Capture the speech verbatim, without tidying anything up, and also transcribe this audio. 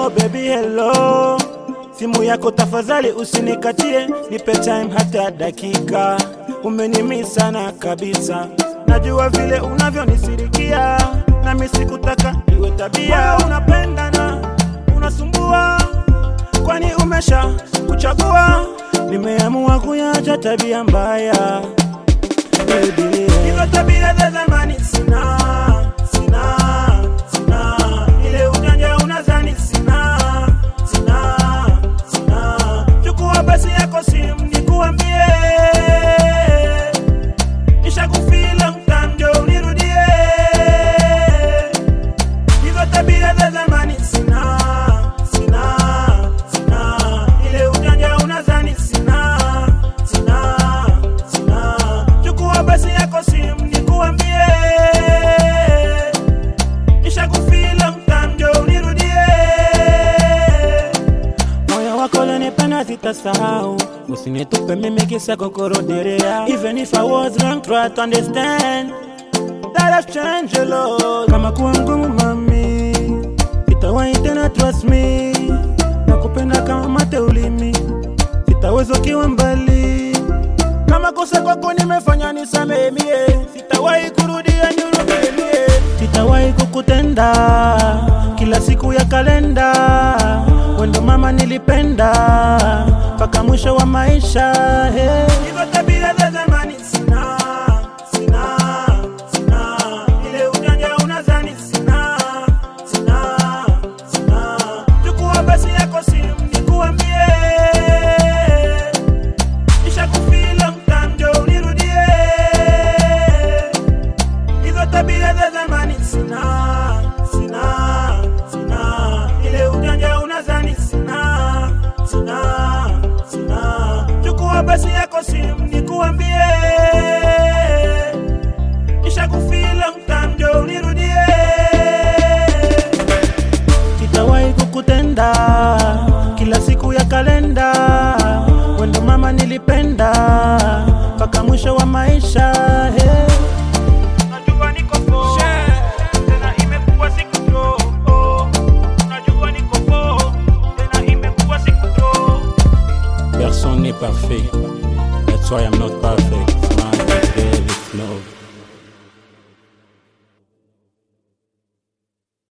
hello baby hello, simu yako tafadhali usinikatie, nipe time hata dakika, umenimisa sana kabisa. Najua vile unavyonisirikia, na mimi sikutaka iwe tabia. Unapendana, unasumbua, kwani umesha kuchagua? Nimeamua kuacha tabia mbaya. Hizo tabia za zamani sina, sina, sina. Ile ujanja unazani sina, sina, sina. Chukua basi yako simu nikuambie, nishakufeel mtamjo unirudie. Hizo tabia za zamani sina, sina, sina. Ile ujanja unazani sina, sina, sina. Chukua basi yako simu nikuambie, nishakufeel mtamjo unirudie. Moyo wako unanipenda sitasahau, usinitupe mimi kisa kokorodelea. Even if I was wrong, try to understand that I've changed a lot. Kama kuwa ngumu mami, sitawahi tena, trust me. Nakupenda kama mate ulimi, sitaweza ukiwa mbali. Kama kosa kwako nimefanya nisamehe mie, sitawahi kurudia nirudie mie. Sitawahi kukutenda kila siku ya kalenda, wendo mama nilipenda paka mwisho wa maisha. Hizo tabia za zamani sina, sina, sina. Ile ujanja unazani sina, sina, sina. Chukua basi yako simu nikuambie, nishakufeel mtamjo unirudie. Hizo tabia za zamani sina, sina, sina. Ile ujanja unazani sina, sina, sina. Chukua basi yako simu nikuambie, nishakufeel mtamjo unirudie. Sitawahi kukutenda kila siku ya kalenda, wendo mama nilipenda paka mwisho wa maisha. Najua niko po, tena imekuwa siku to. Najua niko po, tena imekuwa siku to. Personne n'est parfait. That's why I'm not